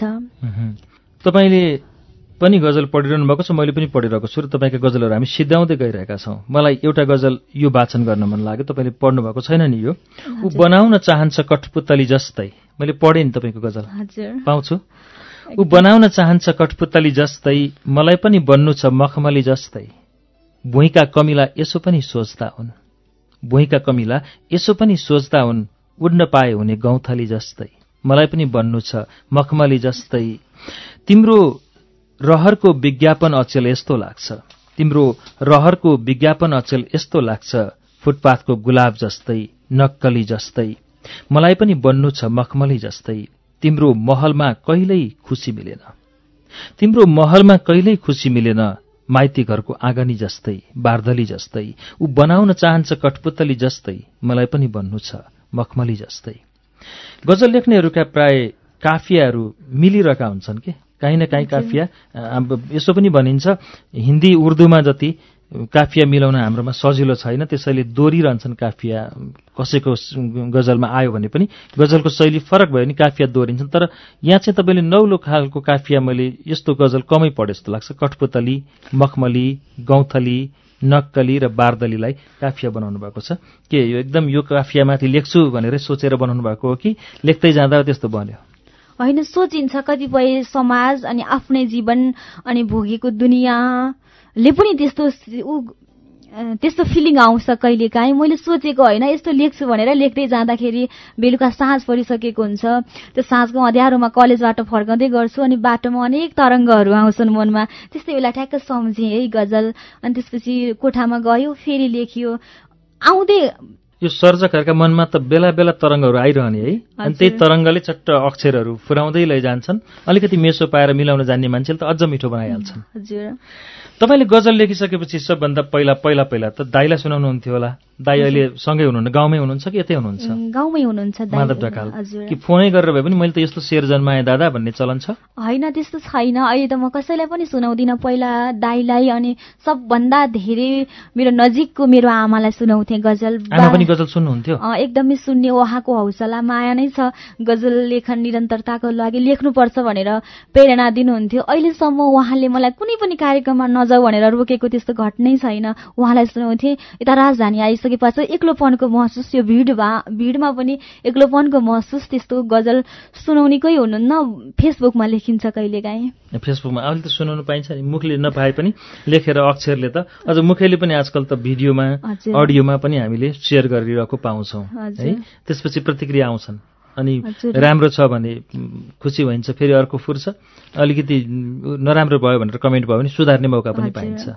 तपाईँले पनि गजल पढिरहनु भएको छ, मैले पनि पढिरहेको छु र तपाईँका गजलहरू हामी सिद्ध्याउँदै गइरहेका छौँ। मलाई एउटा गजल यो वाचन गर्न मन लाग्यो, तपाईँले पढ्नु भएको छैन नि यो? ऊ बनाउन चाहन्छ कठपुतली जस्तै। मैले पढेँ नि तपाईँको गजल, पाउँछु? ऊ बनाउन चाहन्छ कठपुतली जस्तै, मलाई पनि बन्नु छ मखमली जस्तै। भुइँका कमिला यसो पनि सोच्दा हुन्, भुइँका कमिला यसो पनि सोच्दा हुन्, उड्न पाए हुने गौँथली जस्तै। मलाई पनि बन्नु छ मखमली जस्तै। तिम्रो रहरको विज्ञापन अचेल यस्तो लाग्छ, तिम्रो रहरको विज्ञापन अचेल यस्तो लाग्छ, फुटपाथको गुलाब जस्तै, नक्कली जस्तै। मलाई पनि बन्नु छ मखमली जस्तै। तिम्रो महलमा कहिल्यै खुसी मिलेन, तिम्रो महलमा कहिल्यै खुसी मिलेन, माइती घरको आँगनी जस्तै, बार्दली जस्तै। ऊ बनाउन चाहन्छ कठपुतली जस्तै, मलाई पनि बन्नु छ मखमली जस्तै। गजल लेख्नेहरूका प्राय काफियाहरू मिलिरहेका हुन्छन् के, काहीँ न काहीँ काफिया। यसो पनि भनिन्छ हिन्दी उर्दूमा जति काफिया मिलाउन हाम्रोमा सजिलो छैन, त्यसैले दोहोरिरहन्छन् काफिया। कसैको गजलमा आयो भने पनि गजलको शैली फरक भयो भने काफिया दोहोरिन्छन्। तर यहाँ चाहिँ तपाईँले नौलो खालको काफिया मैले यस्तो गजल कमै पढे जस्तो लाग्छ। कठपुतली, मखमली, गौँथली, नक्कली र बारदलीलाई काफिया बनाउनु भएको छ के? यो एकदम यो काफियामाथि लेख्छु भनेर सोचेर बनाउनु भएको हो कि लेख्दै जाँदा त्यस्तो बन्यो? होइन, सोचिन्छ कतिपय समाज अनि आफ्नै जीवन अनि भोगेको दुनियाँले पनि त्यस्तो फिलिङ आउँछ कहिलेकाहीँ। मैले सोचेको होइन यस्तो लेख्छु भनेर लेख्दै जाँदाखेरि बेलुका साँझ परिसकेको हुन्छ। त्यो साँझको अँध्यारोमा कलेजबाट फर्काउँदै गर्छु अनि बाटोमा अनेक तरङ्गहरू आउँछन् मनमा। त्यस्तै बेला ठ्याक्क सम्झेँ है गजल, अनि त्यसपछि कोठामा गयो फेरि लेखियो। आउँदै यो सर्जकहरूका मनमा त बेला बेला तरङ्गहरू आइरहने है, अनि त्यही तरङ्गले चट्ट अक्षरहरू फुराउँदै लैजान्छन्। अलिकति मेसो पाएर मिलाउन जान्ने मान्छेले त अझ मिठो बनाइहाल्छन्। हजुर, तपाईँले गजल लेखिसकेपछि सबभन्दा पहिला त दाइलाई सुनाउनुहुन्थ्यो होला। दाइ अहिले सँगै हुनुहुन्न, गाउँमै हुनुहुन्छ कि यतै हुनुहुन्छ? गाउँमै हुनुहुन्छ माधव ढकाल। कि फोनै गरेर भए पनि मैले त यस्तो शेर जन्माएँ दादा भन्ने चलन छ? होइन, त्यस्तो छैन। अहिले त म कसैलाई पनि सुनाउँदिनँ। पहिला दाइलाई अनि सबभन्दा धेरै मेरो नजिकको मेरो आमालाई सुनाउँथेँ गजल। आमा पनि गजल सुन्नुहुन्थ्यो? एकदमै सुन्ने, उहाँको हौसला माया नै छ। गजल लेखन निरन्तरताको लागि लेख्नुपर्छ भनेर प्रेरणा दिनुहुन्थ्यो। अहिलेसम्म उहाँले मलाई कुनै पनि कार्यक्रममा नजाऊ भनेर रोकेको त्यस्तो घटनै छैन। उहाँलाई सुनाउँथेँ। यता राजधानी आइसकेपछि एक्लोपनको महसुस, यो भिडमा पनि एक्लोपनको महसुस, त्यस्तो गजल सुनाउनेकै हुनुहुन्न। फेसबुकमा लेखिन्छ कहिलेकाहीँ। फेसबुकमा अहिले त सुनाउनु पाइन्छ नि, मुखले नपाए पनि लेखेर अक्षरले त, अझ मुखले पनि आजकल त भिडियोमा अडियोमा पनि हामीले सेयर गरिरहेको पाउँछौँ है। त्यसपछि प्रतिक्रिया आउँछन् अनि राम्रो छ भने खुसी भइन्छ, फेरि अर्को फुर्छ, अलिकति नराम्रो भयो भनेर कमेन्ट भयो भने सुधार्ने मौका पनि पाइन्छ।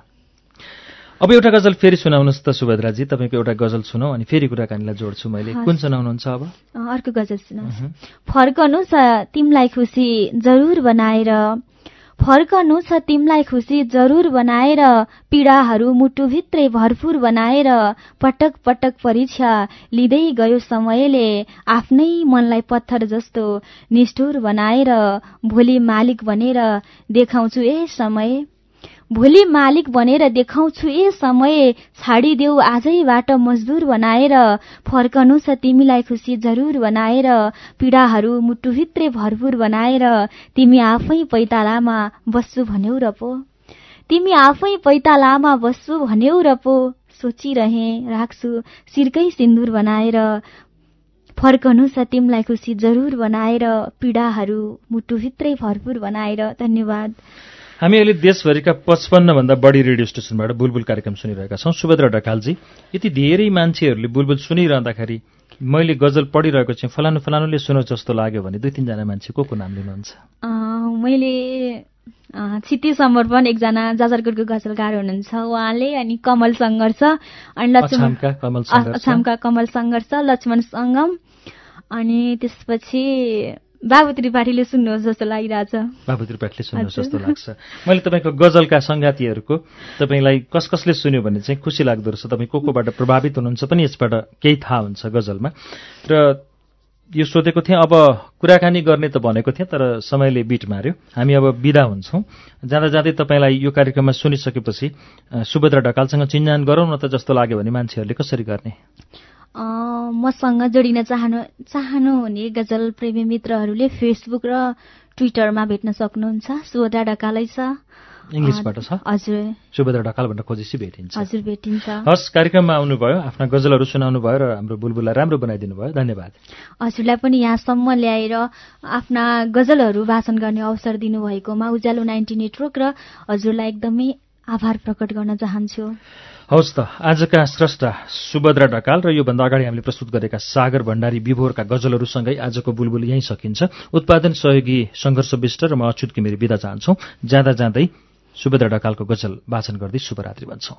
अब एउटा गजल फेरि सुनाउनुहोस् त सुभद्राजी, तपाईँको एउटा गजल सुनाऊ अनि फेरि कुराकानीलाई जोड्छु मैले। कुन सुनाउनुहुन्छ अब? अर्को गजल सुनाउनुहोस्। फर्कनु छ तिमीलाई खुसी जरुर बनाएर, फर्कनु छ तिमीलाई खुसी जरुर बनाएर, पीडाहरू मुटुभित्रै भरपुर बनाएर, पटक पटक परीक्षा लिँदै गयो समयले, आफ्नै मनलाई पत्थर जस्तो निष्ठुर बनाएर, भोलि मालिक बनेर देखाउँछु ए समय, भोलि मालिक बनेर देखाउँछु ए समय, छाडिदेऊ आजैबाट मजदुर बनाएर, फर्कनु छ तिमीलाई खुसी जरुर बनाएर, पीडाहरू मुटुभित्रै भरपुर बनाएर, तिमी आफै पैतालामा बस्छु भन्यौ र पो, तिमी आफै पैतालामा बस्छु भन्यौ र पो, सोचिरहेँ राख्छु शिरकै सिन्दुर बनाएर, फर्कनु छ तिमीलाई खुसी जरुर बनाएर, पीडाहरू मुटुभित्रै भरपुर बनाएर। धन्यवाद। हामी अहिले देशभरिका 55 भन्दा बढी रेडियो स्टेशनबाट बुलबुल कार्यक्रम सुनिरहेका छौँ। सुभद्रा ढकालजी, यति धेरै मान्छेहरूले बुलबुल सुनिरहँदाखेरि मैले गजल पढिरहेको चाहिँ फलानुले सुनौ जस्तो लाग्यो भने 2-3 जना मान्छे को नाम लिनुहुन्छ? मैले क्षितिज समर्पण एकजना जाजरकोटको गजलकार हुनुहुन्छ, उहाँले, अनि कमल सङ्घर्ष, अनि अछामका कमल सङ्घर्ष, लक्ष्मण सङ्गम, अनि त्यसपछि बाबु त्रिपाठीले सुन्नुहोस् जस्तो लागिरहेछ। बाबु त्रिपाठीले सुन्नुहोस् जस्तो लाग्छ। मैले तपाईँको गजलका सङ्गातीहरूको तपाईँलाई कसले सुन्यो भने चाहिँ खुसी लाग्दो रहेछ। तपाईँ कोबाट प्रभावित हुनुहुन्छ पनि यसबाट केही थाहा हुन्छ गजलमा। र यो सोधेको थिएँ, अब कुराकानी गर्ने त भनेको थिएँ, तर समयले बिट मार्यो। हामी अब बिदा हुन्छौँ। जाँदा जाँदै तपाईँलाई यो कार्यक्रममा सुनिसकेपछि सुभद्रा ढकालसँग चिन्जान गरौँ न त जस्तो लाग्यो भने मान्छेहरूले कसरी गर्ने? मसँग जोडिन चाहनुहुने गजल प्रेमी मित्रहरूले फेसबुक र ट्विटरमा भेट्न सक्नुहुन्छ। सुभद्रा ढकालै छ, इङ्ग्लिसबाट छ। हजुर, सुभद्रा ढकाल भनेर खोजेपछि भेटिन्छ। हजुर, भेटिन्छ। हस्, कार्यक्रममा आउनुभयो, आफ्ना गजलहरू सुनाउनु भयो र हाम्रो बुलबुललाई राम्रो बनाइदिनु भयो। धन्यवाद। हजुरलाई पनि यहाँसम्म ल्याएर आफ्ना गजलहरू वाचन गर्ने अवसर दिनुभएकोमा उज्यालो 90 नेटवर्क र हजुरलाई एकदमै आभार प्रकट गर्न चाहन्छु। हवस् त, आजका स्रष्टा सुभद्रा ढकाल र योभन्दा अगाडि हामीले प्रस्तुत गरेका सागर भण्डारी विभोरका गजलहरूसँगै आजको बुलबुल यहीँ सकिन्छ। उत्पादन सहयोगी सङ्घर्ष विष्ट र म अच्युत घिमिरे बिदा चाहन्छौँ। जाँदा जाँदै सुभद्रा ढकालको गजल वाचन गर्दै शुभरात्रि भन्छौँ।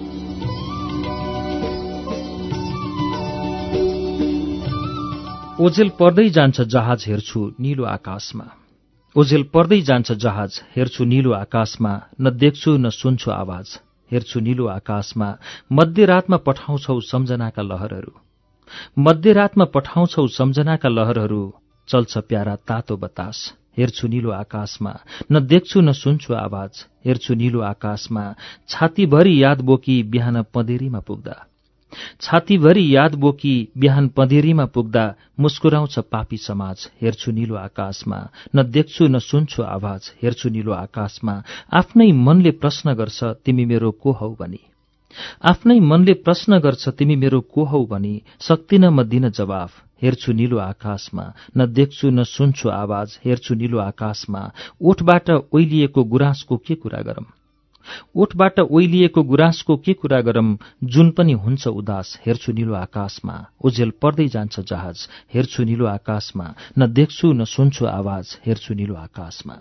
ओझेल पर्दै जान्छ जहाज हेर्छु निलो आकाशमा, ओझेल पर्दै जान्छ जहाज हेर्छु निलो आकाशमा, न देख्छु न सुन्छु आवाज हेर्छु निलो आकाशमा, मध्यरातमा पठाउँछौ सम्झनाका लहरहरू, मध्यरातमा पठाउँछौ सम्झनाका लहरहरू, चल्छ प्यारा तातो बतास। हेर्छु नीलो आकाशमा, न देख्छु न सुन्छु आवाज। हेर्छु नीलो आकाशमा, छातीभरि याद बोकी बिहान पँधेरीमा पुग्दा। छातीभरि याद बोकी बिहान पँधेरीमा पुग्दा मुस्कुराउँछ पापी समाज। हेर्छु नीलो आकाशमा, न देख्छु न सुन्छु आवाज। हेर्छु नीलो आकाशमा, आफ्नै मनले प्रश्न गर्छ तिमी मेरो को हौ भनी। आफ्नै मनले प्रश्न गर्छ तिमी मेरो को हौ भनी, सक्दिन म दिन जवाफ। हेर्छु नीलो आकाशमा, न देख्छु न सुन्छु आवाज। हेर्छु नीलो आकाशमा, ओठबाट ओइलिएको गुराँसको के कुरा गरम। ओठबाट ओइलिएको गुराँसको के कुरा गरम, जुन पनि हुन्छ उदास। हेर्छु नीलो आकाशमा, ओझेल पर्दै जान्छ जहाज। हेर्छु नीलो आकाशमा, न देख्छु न सुन्छु आवाज। हेर्छु नीलो आकाशमा।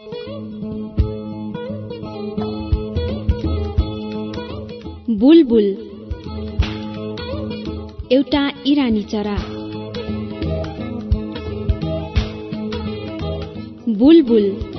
बुलबुल एउटा इरानी चरा। बुलबुल